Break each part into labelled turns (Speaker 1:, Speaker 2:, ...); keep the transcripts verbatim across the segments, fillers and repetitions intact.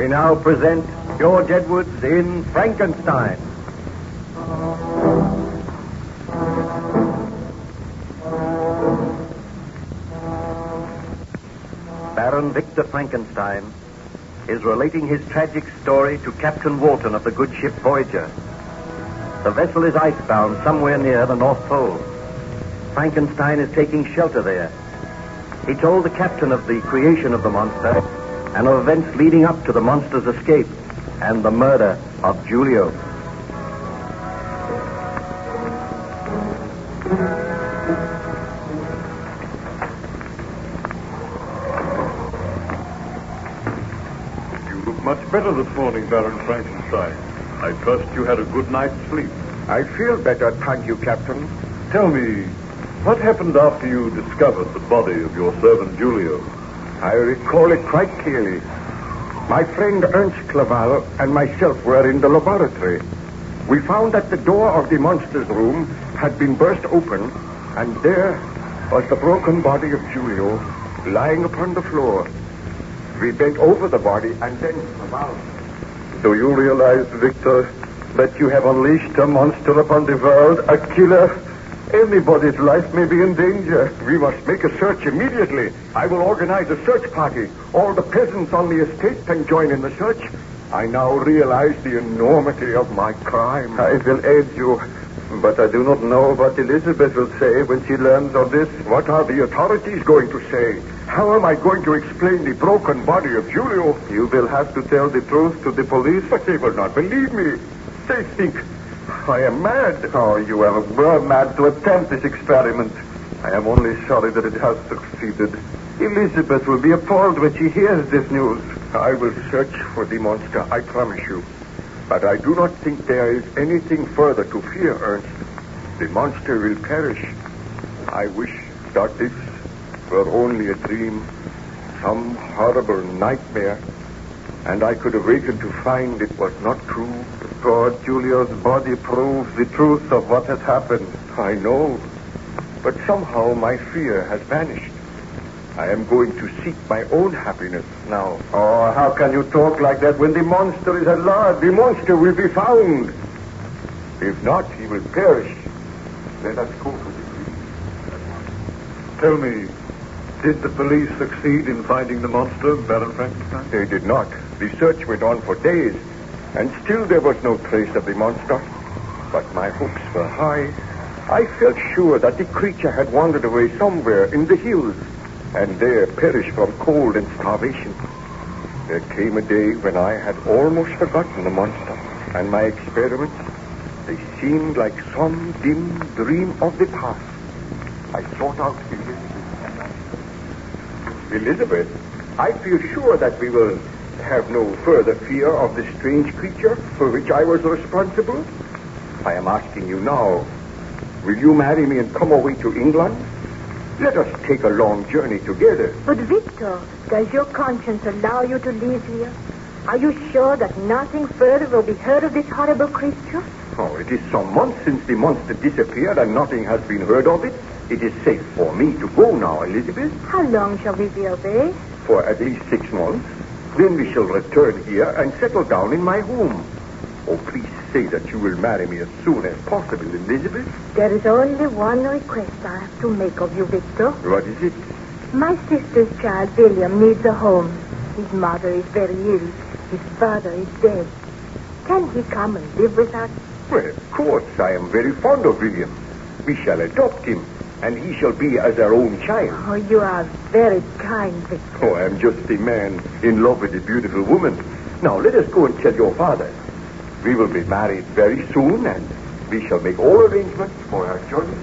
Speaker 1: We now present George Edwards in Frankenstein. Baron Victor Frankenstein is relating his tragic story to Captain Walton of the good ship Voyager. The vessel is icebound somewhere near the North Pole. Frankenstein is taking shelter there. He told the captain of the creation of the monster and of events leading up to the monster's escape and the murder of Julio.
Speaker 2: You look much better this morning, Baron Frankenstein. I trust you had a good night's sleep.
Speaker 3: I feel better, thank you, Captain.
Speaker 2: Tell me, what happened after you discovered the body of your servant Julio?
Speaker 3: I recall it quite clearly. My friend Ernst Clerval and myself were in the laboratory. We found that the door of the monster's room had been burst open, and there was the broken body of Julio lying upon the floor. We bent over the body and then Clerval.
Speaker 2: Do you realize, Victor, that you have unleashed a monster upon the world, a killer? Anybody's life may be in danger.
Speaker 3: We must make a search immediately. I will organize a search party. All the peasants on the estate can join in the search. I now realize the enormity of my crime.
Speaker 2: I will aid you, but I do not know what Elizabeth will say when she learns of this.
Speaker 3: What are the authorities going to say? How am I going to explain the broken body of Julio?
Speaker 2: You will have to tell the truth to the police.
Speaker 3: But they will not believe me. They think I am mad.
Speaker 2: Oh, you are were mad to attempt this experiment. I am only sorry that it has succeeded. Elizabeth will be appalled when she hears this news.
Speaker 3: I will search for the monster, I promise you. But I do not think there is anything further to fear, Ernst. The monster will perish. I wish that this were only a dream, some horrible nightmare, and I could awaken to find it was not true.
Speaker 2: For Julio's body proves the truth of what has happened.
Speaker 3: I know, but somehow my fear has vanished. I am going to seek my own happiness now.
Speaker 2: Oh, how can you talk like that when the monster is at large?
Speaker 3: The monster will be found. If not, he will perish. Let us go for the dream.
Speaker 2: Tell me, did the police succeed in finding the monster, Baron Frankenstein?
Speaker 3: They did not. The search went on for days, and still there was no trace of the monster. But my hopes were high. I felt sure that the creature had wandered away somewhere in the hills, and there perished from cold and starvation. There came a day when I had almost forgotten the monster, and my experiments, they seemed like some dim dream of the past. I sought out Elizabeth. Elizabeth, I feel sure that we will have no further fear of the strange creature for which I was responsible. I am asking you now, will you marry me and come away to England? Let us take a long journey together.
Speaker 4: But Victor, does your conscience allow you to leave here? Are you sure that nothing further will be heard of this horrible creature?
Speaker 3: Oh, it is some months since the monster disappeared and nothing has been heard of it. It is safe for me to go now, Elizabeth.
Speaker 4: How long shall we be away?
Speaker 3: For at least six months. Then we shall return here and settle down in my home. Oh, please say that you will marry me as soon as possible, Elizabeth.
Speaker 4: There is only one request I have to make of you, Victor.
Speaker 3: What is it?
Speaker 4: My sister's child, William, needs a home. His mother is very ill. His father is dead. Can he come and live with us?
Speaker 3: Well, of course. I am very fond of William. We shall adopt him, and he shall be as our own child.
Speaker 4: Oh, you are very kind, Victor.
Speaker 3: Oh, I am just a man in love with a beautiful woman. Now, let us go and tell your father. We will be married very soon, and we shall make all arrangements for our journey.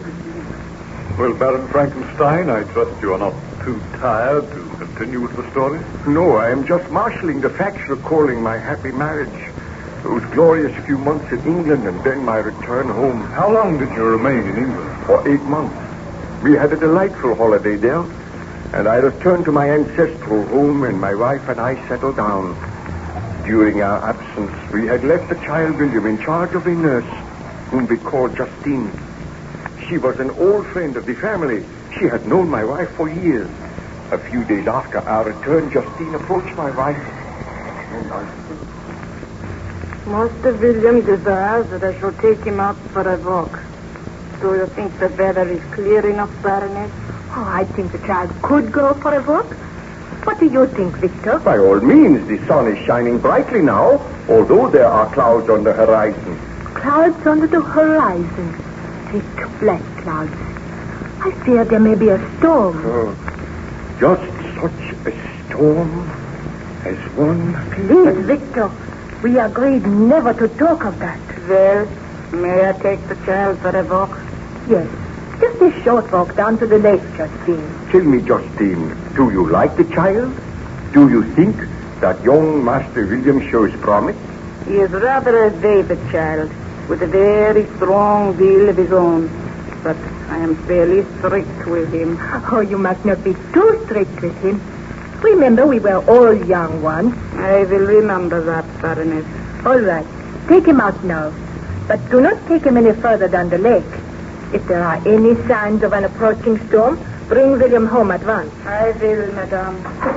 Speaker 2: Well, Baron Frankenstein, I trust you are not too tired to continue with the story?
Speaker 3: No, I am just marshalling the facts recalling my happy marriage. Those glorious few months in England and then my return home.
Speaker 2: How long did you remain in England?
Speaker 3: For eight months. We had a delightful holiday there, and I returned to my ancestral home, and my wife and I settled down. During our absence, we had left the child William in charge of a nurse, whom we called Justine. She was an old friend of the family. She had known my wife for years. A few days after our return, Justine approached my wife.
Speaker 5: Master William desires that I shall take him out for a walk. Do you think the weather is clear enough, Baroness?
Speaker 4: Oh, I think the child could go for a walk. What do you think, Victor?
Speaker 3: By all means, the sun is shining brightly now, although there are clouds on the horizon.
Speaker 4: Clouds under the horizon. Thick black clouds. I fear there may be a storm.
Speaker 3: Oh, just such a storm as one...
Speaker 4: Please, Victor. We agreed never to talk of that.
Speaker 5: Well, may I take the child for a walk?
Speaker 4: Yes. Just a short walk down to the lake, Justine.
Speaker 3: Tell me, Justine, do you like the child? Do you think that young Master William shows promise?
Speaker 5: He is rather a David child, with a very strong will of his own. But I am fairly strict with him.
Speaker 4: Oh, you must not be too strict with him. Remember, we were all young once.
Speaker 5: I will remember that, Baroness.
Speaker 4: All right. Take him out now. But do not take him any further down the lake. If there are any signs of an approaching storm, bring William home at once.
Speaker 5: I will, madame.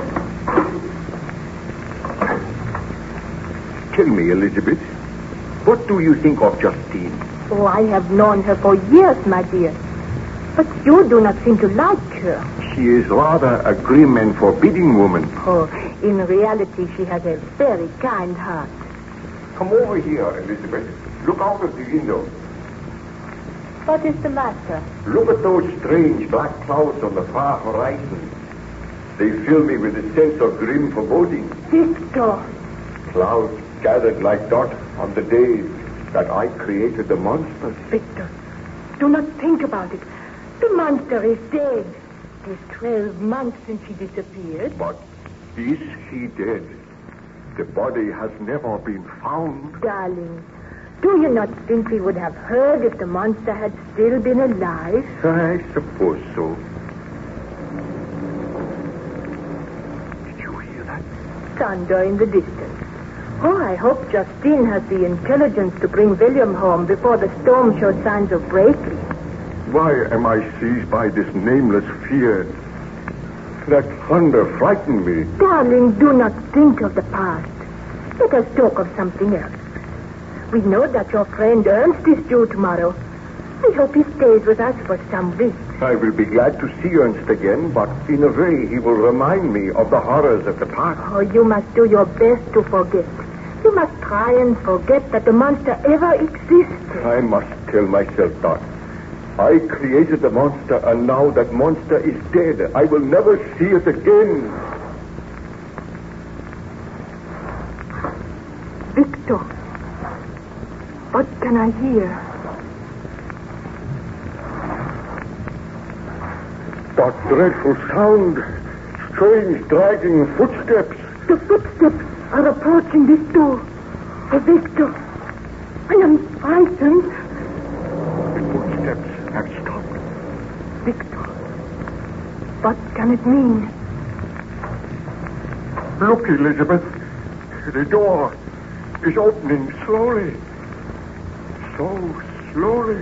Speaker 3: Tell me, Elizabeth, what do you think of Justine?
Speaker 4: Oh, I have known her for years, my dear. But you do not seem to like her.
Speaker 3: She is rather a grim and forbidding woman.
Speaker 4: Oh, in reality, she has a very kind heart.
Speaker 3: Come over here, Elizabeth. Look out of the window.
Speaker 4: What is the matter?
Speaker 3: Look at those strange black clouds on the far horizon. They fill me with a sense of grim foreboding.
Speaker 4: Victor!
Speaker 3: Clouds gathered like dust on the days that I created the monster.
Speaker 4: Victor, do not think about it. The monster is dead. It is twelve months since he disappeared.
Speaker 3: But is he dead? The body has never been found.
Speaker 4: Darling, do you not think we would have heard if the monster had still been alive?
Speaker 3: I suppose so. Did you hear that?
Speaker 4: Thunder in the distance. Oh, I hope Justine has the intelligence to bring William home before the storm shows signs of breaking.
Speaker 3: Why am I seized by this nameless fear? That thunder frightened me.
Speaker 4: Darling, do not think of the past. Let us talk of something else. We know that your friend Ernst is due tomorrow. I hope he stays with us for some weeks.
Speaker 3: I will be glad to see Ernst again, but in a way he will remind me of the horrors of the past.
Speaker 4: Oh, you must do your best to forget. You must try and forget that the monster ever existed.
Speaker 3: I must tell myself that. I created the monster, and now that monster is dead. I will never see it again.
Speaker 4: Victor, what can I hear?
Speaker 3: That dreadful sound. Strange, dragging footsteps.
Speaker 4: The footsteps are approaching this door. Oh, Victor, I am frightened.
Speaker 3: The footsteps have stopped.
Speaker 4: Victor, what can it mean?
Speaker 3: Look, Elizabeth. The door is opening slowly. So slowly.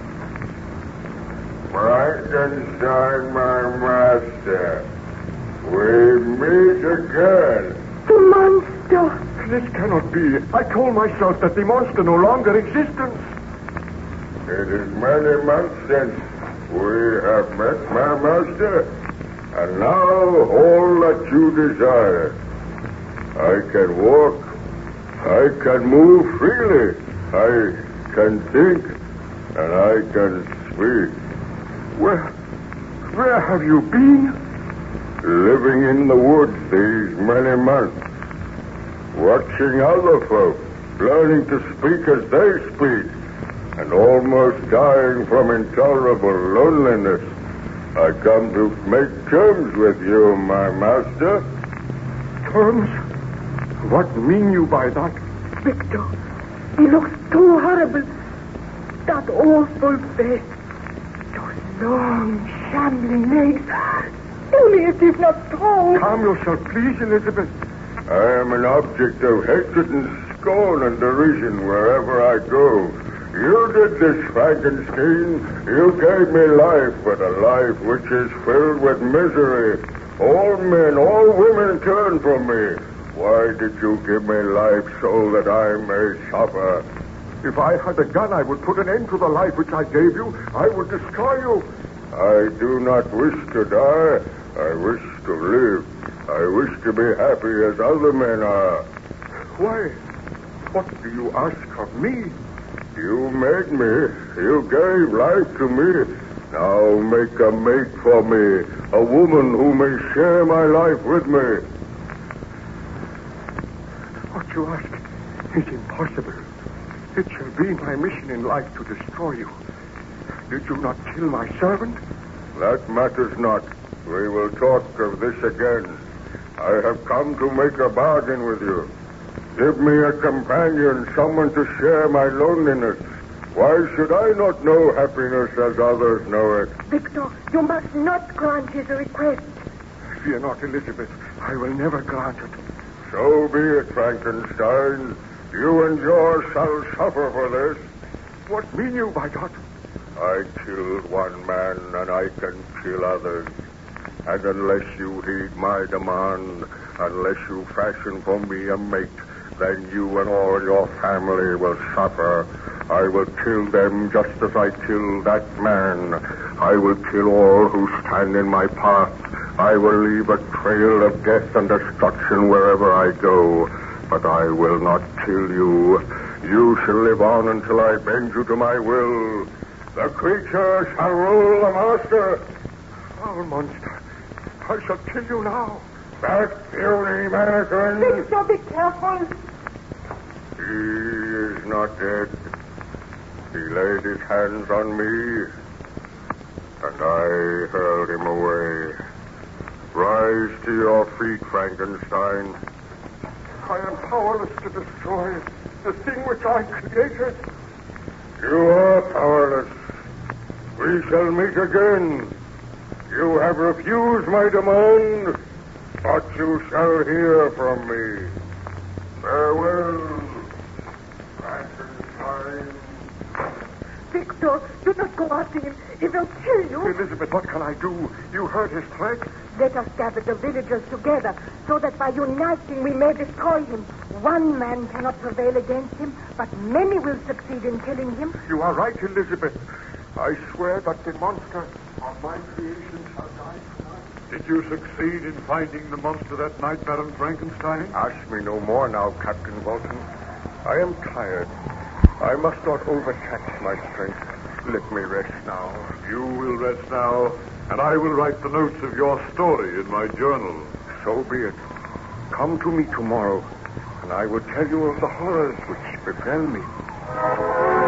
Speaker 3: Frankenstein, my master. We meet again.
Speaker 4: The monster.
Speaker 3: This cannot be. I told myself that the monster no longer existed. It is many months since we have met, my master. And now all that you desire. I can walk. I can move freely. I can think. And I can speak. Where, where have you been? Living in the woods these many months. Watching other folk, learning to speak as they speak, and almost dying from intolerable loneliness. I come to make terms with you, my master. Terms? What mean you by that?
Speaker 4: Victor, he looks too horrible. That awful face. Those long, shambling legs. Tell me it is not true.
Speaker 3: Calm yourself, please, Elizabeth. I am an object of hatred and scorn and derision wherever I go. You did this, Frankenstein. You gave me life, but a life which is filled with misery. All men, all women turn from me. Why did you give me life so that I may suffer? If I had a gun, I would put an end to the life which I gave you. I would destroy you. I do not wish to die. I wish to live. I wish to be happy as other men are. Why? What do you ask of me? You made me. You gave life to me. Now make a mate for me, a woman who may share my life with me.
Speaker 2: What you ask is impossible. It shall be my mission in life to destroy you. Did you not kill my servant?
Speaker 3: That matters not. We will talk of this again. I have come to make a bargain with you. Give me a companion, someone to share my loneliness. Why should I not know happiness as others know it?
Speaker 4: Victor, you must not grant his request.
Speaker 2: Fear not, Elizabeth. I will never grant it.
Speaker 3: So be it, Frankenstein. You and yours shall suffer for this.
Speaker 2: What mean you by that?
Speaker 3: I killed one man, and I can kill others. And unless you heed my demand, unless you fashion for me a mate, then you and all your family will suffer. I will kill them just as I killed that man. I will kill all who stand in my path. I will leave a trail of death and destruction wherever I go. But I will not kill you. You shall live on until I bend you to my will. The creature shall rule the master.
Speaker 2: Foul monster. I shall kill you now.
Speaker 3: That puny mannequin.
Speaker 4: Victor, be careful.
Speaker 3: He is not dead. He laid his hands on me, and I hurled him away. Rise to your feet, Frankenstein.
Speaker 2: I am powerless to destroy the thing which I created.
Speaker 3: You are powerless. We shall meet again. You have refused my demand, but you shall hear from me. Farewell, Frankenstein.
Speaker 4: Victor, do not go after him. He will kill you.
Speaker 2: Elizabeth, what can I do? You heard his threat.
Speaker 4: Let us gather the villagers together so that by uniting we may destroy him. One man cannot prevail against him, but many will succeed in killing him.
Speaker 2: You are right, Elizabeth. I swear that the monster of my creation shall die tonight.
Speaker 6: Did you succeed in finding the monster that night, Baron Frankenstein?
Speaker 3: Ask me no more now, Captain Walton. I am tired. I must not overtax my strength. Let me rest now.
Speaker 6: You will rest now, and I will write the notes of your story in my journal.
Speaker 3: So be it. Come to me tomorrow, and I will tell you of the horrors which befell me.